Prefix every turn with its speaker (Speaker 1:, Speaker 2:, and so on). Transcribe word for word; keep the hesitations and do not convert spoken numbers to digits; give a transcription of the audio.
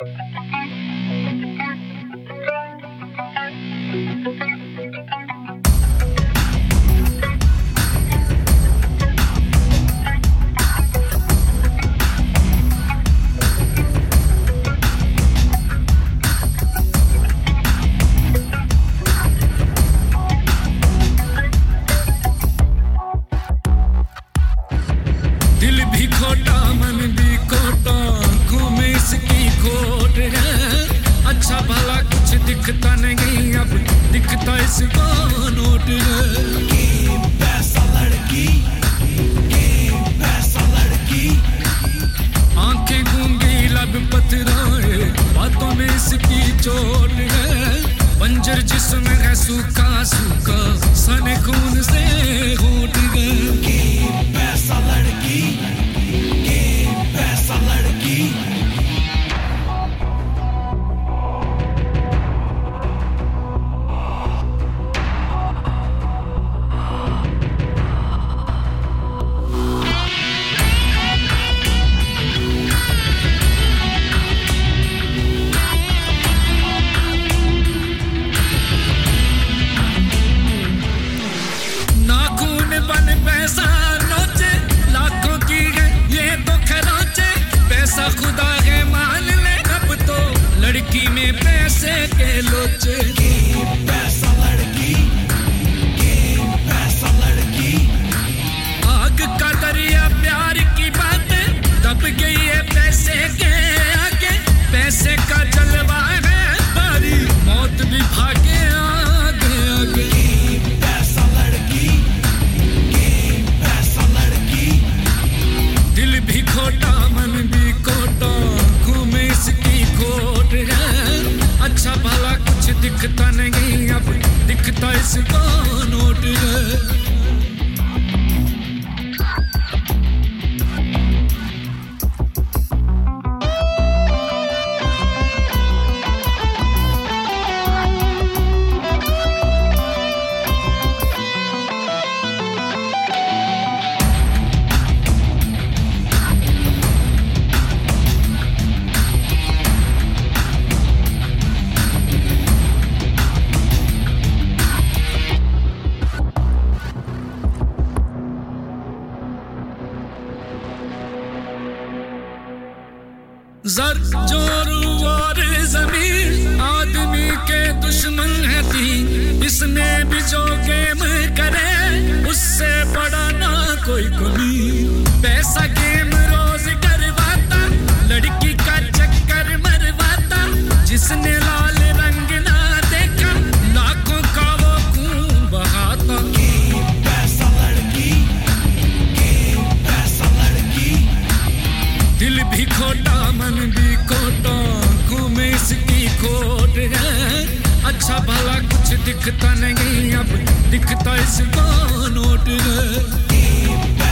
Speaker 1: जर जोर और जमीन आदमी के दुश्मन है तीन इसमें भी जो गेम करे उससे बड़ा ना कोई कोई पैसा गेम रोज करवाता लड़की का चक्कर मरवाता जिसने लाल रंग ना देखा लाखों का वो खून बहाता पैसा लड़की पैसा लड़की दिल भी खोटा मन भी खोटा घूमे इसकी खोट है अच्छा भला कुछ दिखता नहीं अब दिखता इसका नोट है